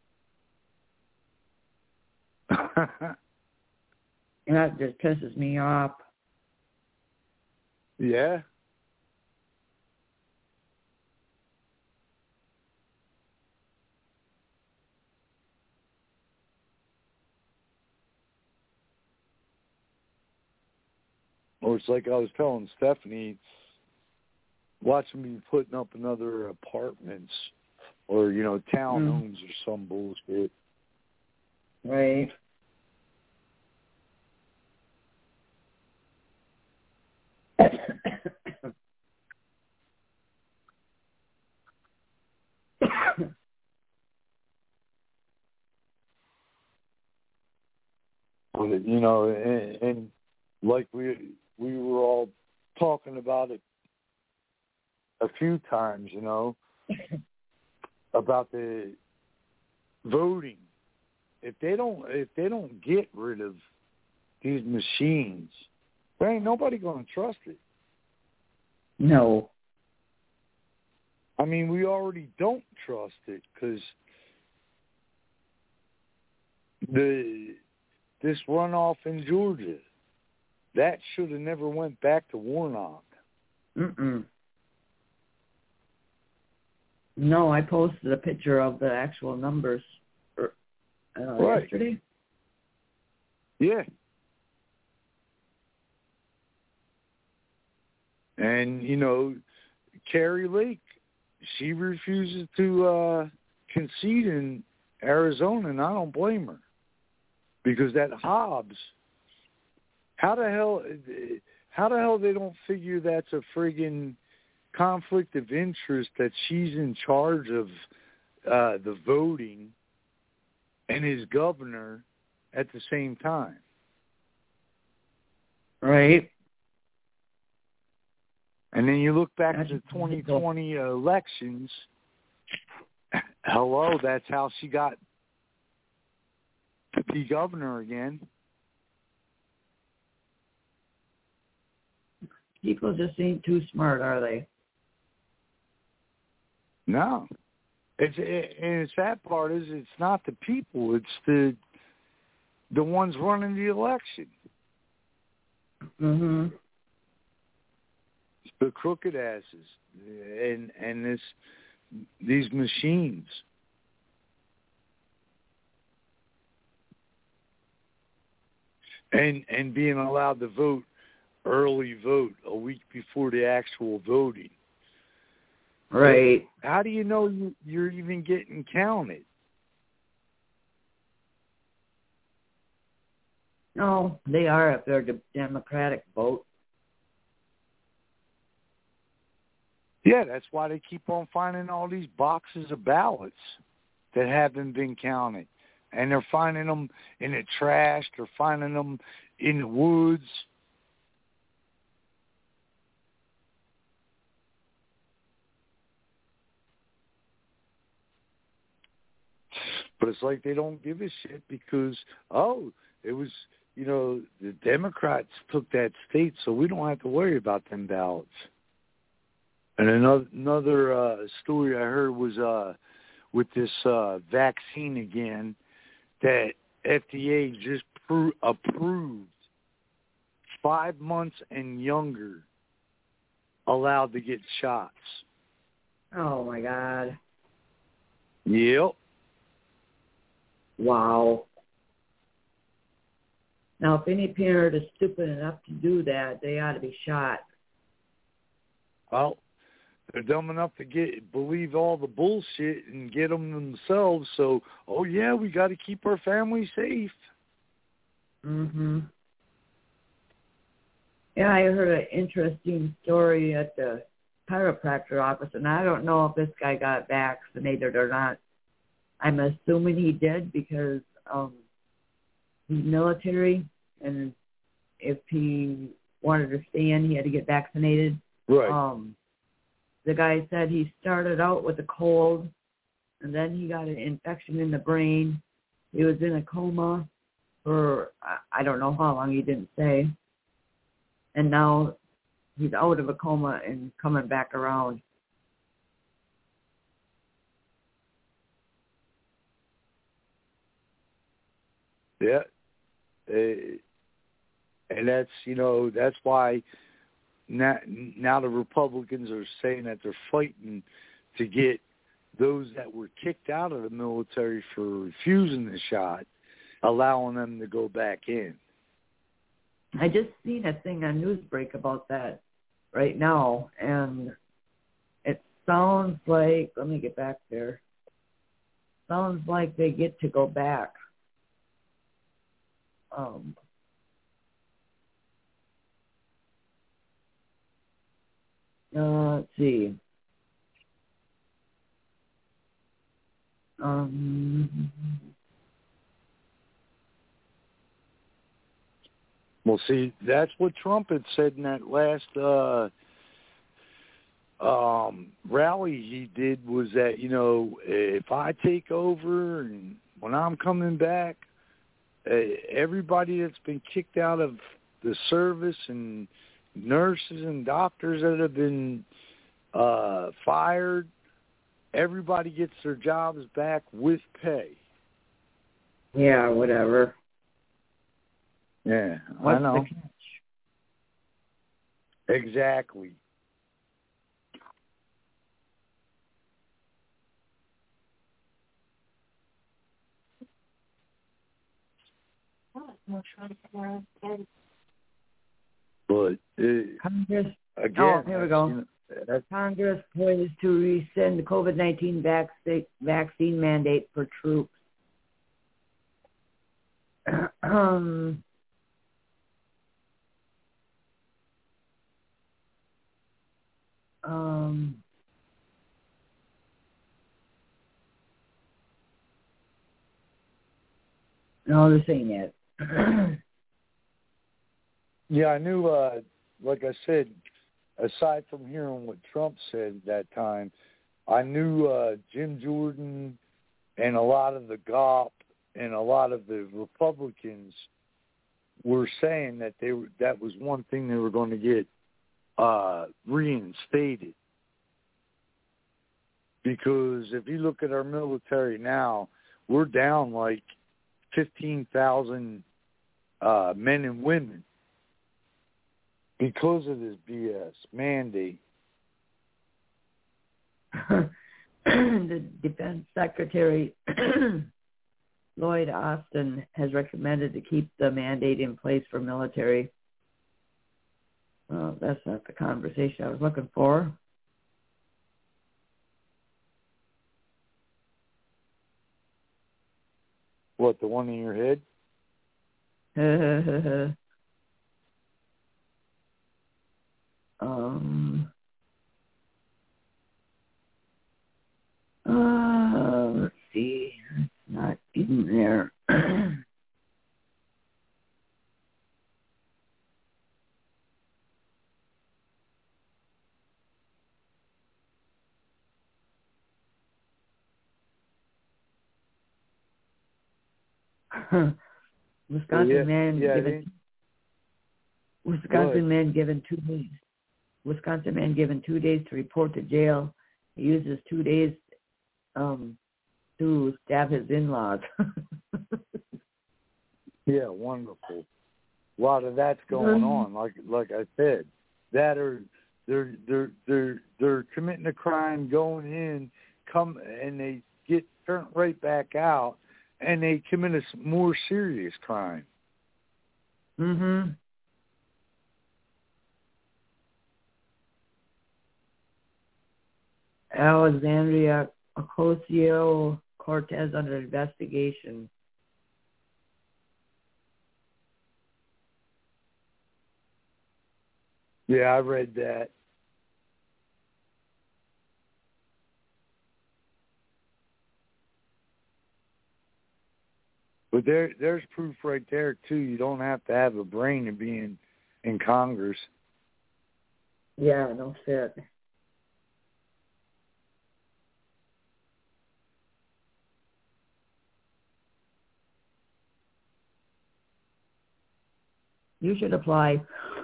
And that just pisses me off. Yeah. Or it's like I was telling Stephanie, watching me putting up another apartments or, you know, townhomes mm. or some bullshit. Right. You know, and, and like we we were all talking about it a few times, you know, about the voting. If they don't, if they don't get rid of these machines, there ain't nobody going to trust it. No. I mean, we already don't trust it because the this runoff in Georgia, that should have never went back to Warnock. Mm-mm. No, I posted a picture of the actual numbers uh, right. yesterday. Yeah. And, you know, Carrie Lake, she refuses to uh, concede in Arizona, and I don't blame her. Because that Hobbs, how the hell, how the hell they don't figure that's a friggin' conflict of interest that she's in charge of uh, the voting and is governor at the same time. Right. And then you look back at the twenty twenty elections. Hello, that's how she got to be governor again. People just ain't too smart, are they? No. It's it, and the sad part is it's not the people, it's the the ones running the election. Mhm. It's the crooked asses and and this these machines. And and being allowed to vote, early vote, a week before the actual voting. Right. But how do you know you, you're even getting counted? No, they are if they're the Democratic vote. Yeah, that's why they keep on finding all these boxes of ballots that haven't been counted. And they're finding them in the trash. They're finding them in the woods. But it's like they don't give a shit because, oh, it was, you know, the Democrats took that state, so we don't have to worry about them ballots. And another, another uh, story I heard was uh, with this uh, vaccine again. that F D A just pro- approved five months and younger allowed to get shots. Oh, my God. Yep. Wow. Now, if any parent is stupid enough to do that, they ought to be shot. Well, they're dumb enough to get believe all the bullshit and get them themselves. So, oh, yeah, we got to keep our family safe. Mm-hmm. Yeah, I heard an interesting story at the chiropractor office, and I don't know if this guy got vaccinated or not. I'm assuming he did because um, he's military, and if he wanted to stay in, he had to get vaccinated. Right. Um, the guy said he started out with a cold, and then he got an infection in the brain. He was in a coma for, I don't know how long, he didn't say. And now he's out of a coma and coming back around. Yeah. Uh, and that's, you know, that's why now, now the Republicans are saying that they're fighting to get those that were kicked out of the military for refusing the shot, allowing them to go back in. I just seen a thing on Newsbreak about that right now, and it sounds like, let me get back there, sounds like they get to go back. Um, uh, let's see. Um, well, see, that's what Trump had said in that last uh, um, rally he did, was that, you know, if I take over and when I'm coming back, uh, everybody that's been kicked out of the service and nurses and doctors that have been uh, fired, everybody gets their jobs back with pay. Yeah, whatever. Yeah, What's I know. The catch? Exactly. But uh, Congress, again, oh, here we go. You know, that's, Congress poised to rescind the COVID nineteen vac- vaccine mandate for troops. um, um, no, they're saying that. yeah, I knew, uh, like I said, aside from hearing what Trump said at that time, I knew uh, Jim Jordan and a lot of the G O P and a lot of the Republicans were saying that they were, that was one thing they were going to get uh, reinstated. Because if you look at our military now, we're down like fifteen thousand uh, men and women because of this B S mandate. The Defense Secretary, Lloyd Austin, has recommended to keep the mandate in place for military. Well, that's not the conversation I was looking for. What, the one in your head? um, uh, let's see. It's not in there. Wisconsin yeah, man yeah, given Wisconsin man given two days. Wisconsin man given two days to report to jail. He uses two days um, to stab his in-laws. Yeah, wonderful. A lot of that's going on. Like like I said, that are they're they're they're they're committing a crime, going in, come and they get turned right back out, and they commit a s- more serious crime. Mhm. Alexandria Ocasio-Cortez under investigation. Yeah, I read that. But there, there's proof right there too. You don't have to have a brain to be in, in Congress. Yeah, no shit. You should apply.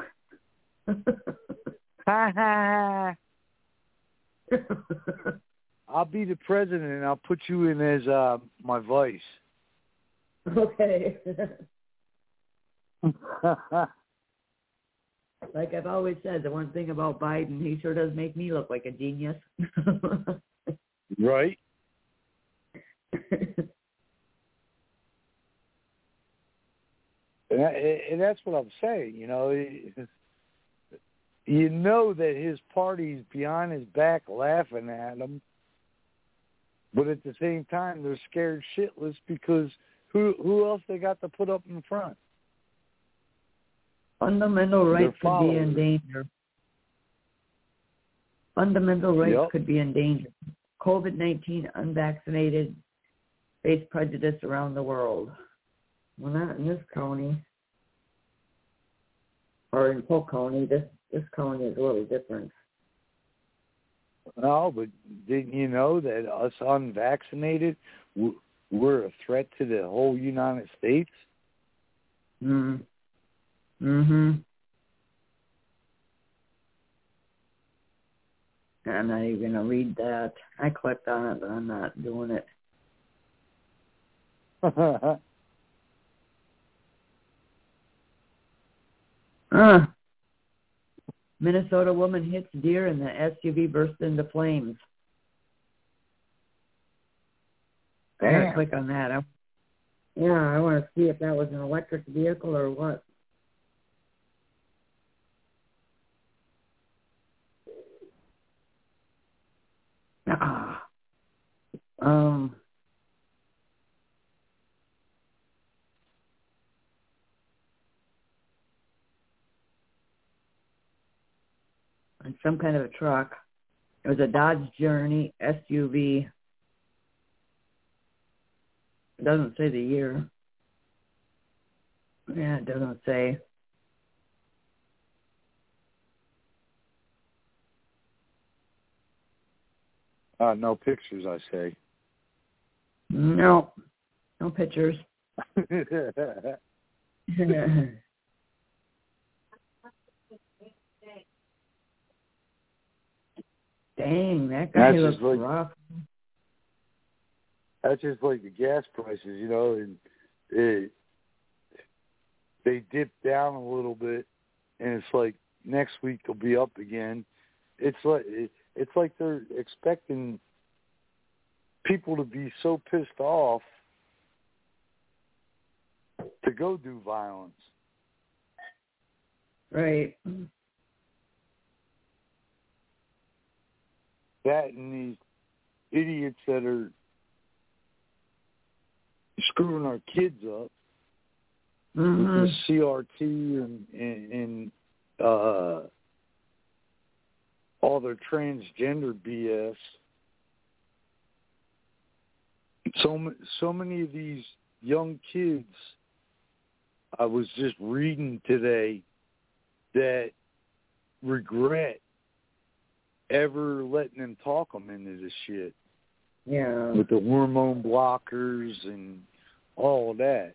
Ha ha! I'll be the president, and I'll put you in as uh, my vice. Okay. Like I've always said, the one thing about Biden, he sure does make me look like a genius. Right? And, that, and that's what I'm saying. You know, you know that his party's behind his back laughing at him, but at the same time they're scared shitless because who who else they got to put up in front? Fundamental rights could be in followers. danger. Fundamental rights Yep. could be in danger. COVID nineteen unvaccinated face prejudice around the world. Well, not in this county. Or in Polk County. This, this county is a little different. No, but didn't you know that us unvaccinated, we're a threat to the whole United States? Mm. Mm-hmm. I'm not even going to read that. I clicked on it, but I'm not doing it. Uh, Minnesota woman hits deer and the S U V bursts into flames. I gotta Damn. click on that. I, yeah, I want to see if that was an electric vehicle or what. Ah. Um. On some kind of a truck. It was a Dodge Journey S U V. It doesn't say the year. Yeah, it doesn't say. Uh, no pictures, I say. No. No pictures. Dang, that guy That's looks just like, rough. That's just like the gas prices, you know, and it, they dip down a little bit, and it's like next week they'll be up again. It's like it, it's like they're expecting people to be so pissed off to go do violence. Right. That and these idiots that are screwing our kids up Mm-hmm. with the C R T and, and, and uh, all their transgender B S. So, so many of these young kids, I was just reading today, that regret ever letting them talk them into this shit. Yeah. With the hormone blockers and all that.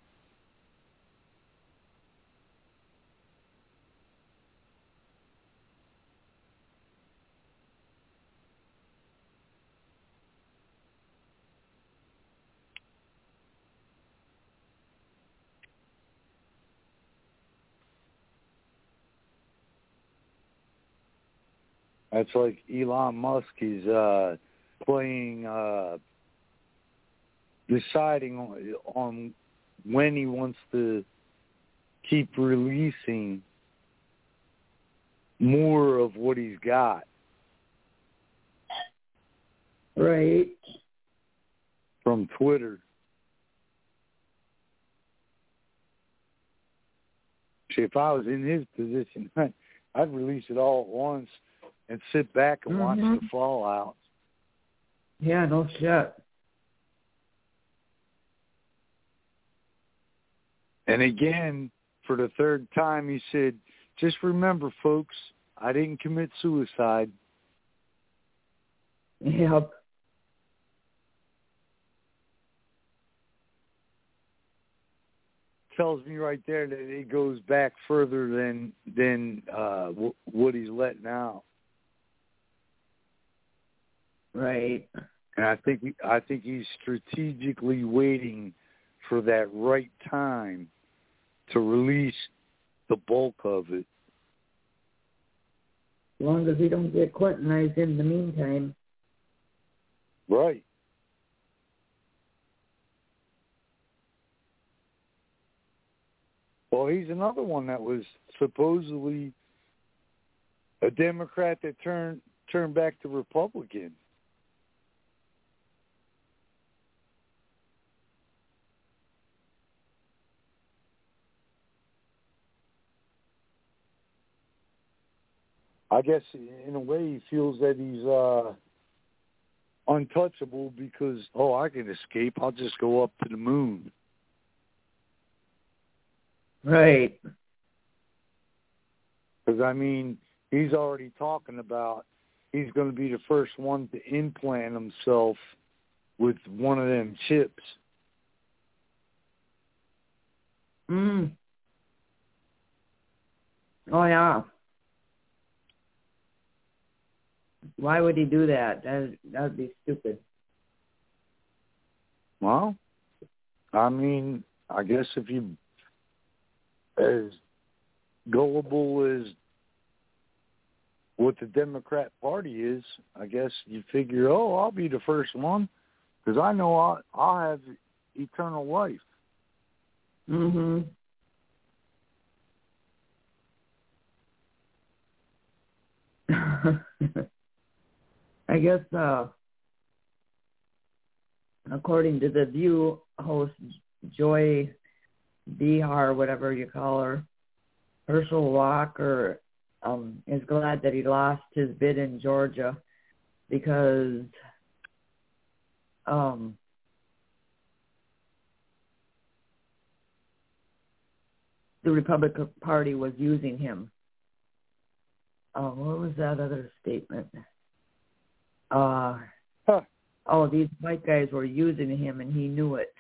That's like Elon Musk is uh, playing, uh, deciding on, on when he wants to keep releasing more of what he's got. Right. From Twitter. See, if I was in his position, I'd release it all at once and sit back and mm-hmm. watch the fallout. Yeah, no shit. And again, for the third time, he said, just remember, folks, I didn't commit suicide. Yep. Tells me right there that it goes back further than than uh, w- what he's letting out. Right. And I think I think he's strategically waiting for that right time to release the bulk of it. As long as he don't get Clintonized in the meantime. Right. Well, he's another one that was supposedly a Democrat that turned turned back to Republican. I guess in a way he feels that he's uh, untouchable because, oh, I can escape. I'll just go up to the moon. Right. Because, I mean, he's already talking about he's going to be the first one to implant himself with one of them chips. Mm. Oh, yeah. Why would he do that? That that would be stupid. Well, I mean, I guess if you as gullible as what the Democrat Party is, I guess you figure, oh, I'll be the first one because I know I'll, I'll have eternal life. Mm-hmm. I guess, uh, according to the View host, Joy Behar, whatever you call her, Herschel Walker um, is glad that he lost his bid in Georgia because um, the Republican Party was using him. Uh, what was that other statement? Uh, huh. Oh, these white guys were using him, and he knew it.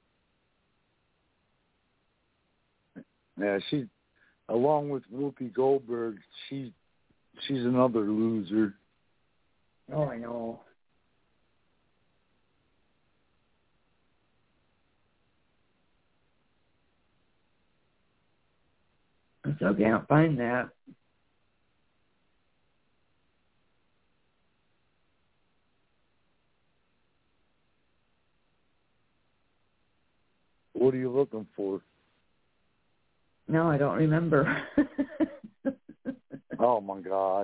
Yeah, she, along with Whoopi Goldberg, she, she's another loser. Oh, I know. I still can't find that. What are you looking for? No, I don't remember. Oh, my God.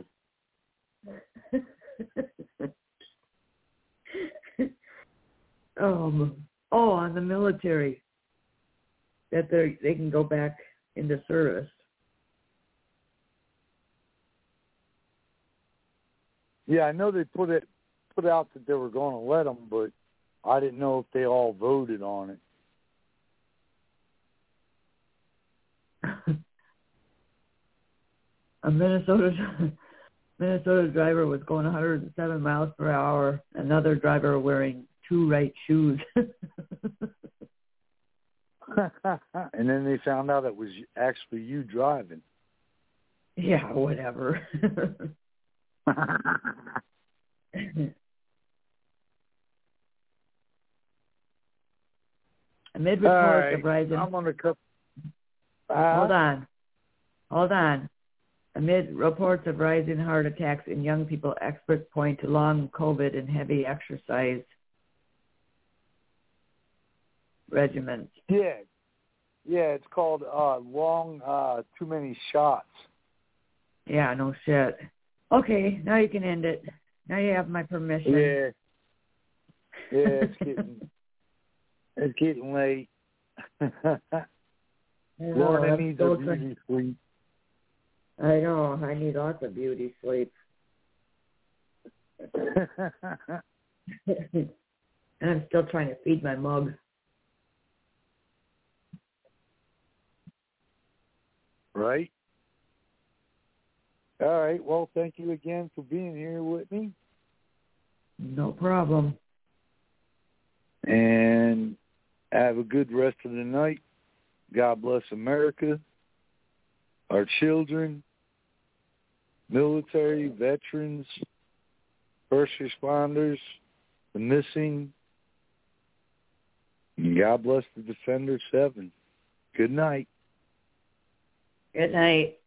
um, oh, on the military, that they they can go back into service. Yeah, I know they put it put out that they were going to let them, but I didn't know if they all voted on it. A Minnesota Minnesota driver was going one hundred seven miles per hour. Another driver wearing two right shoes. And then they found out it was actually you driving. Yeah, whatever. Amid reports right. of rising. I'm on the cup. Uh, Hold on. Hold on. Amid reports of rising heart attacks in young people, experts point to long COVID and heavy exercise regimens. Yeah. Yeah, it's called uh, long, uh, too many shots. Yeah, no shit. Okay, now you can end it. Now you have my permission. Yeah. Yeah, it's getting, it's getting late. Lorna needs a beauty sleep. I know. I need lots of beauty sleep. And I'm still trying to feed my mug. Right. All right. Well, thank you again for being here with me. No problem. And have a good rest of the night. God bless America, our children, military, veterans, first responders, the missing. And God bless the Defender seven. Good night. Good night.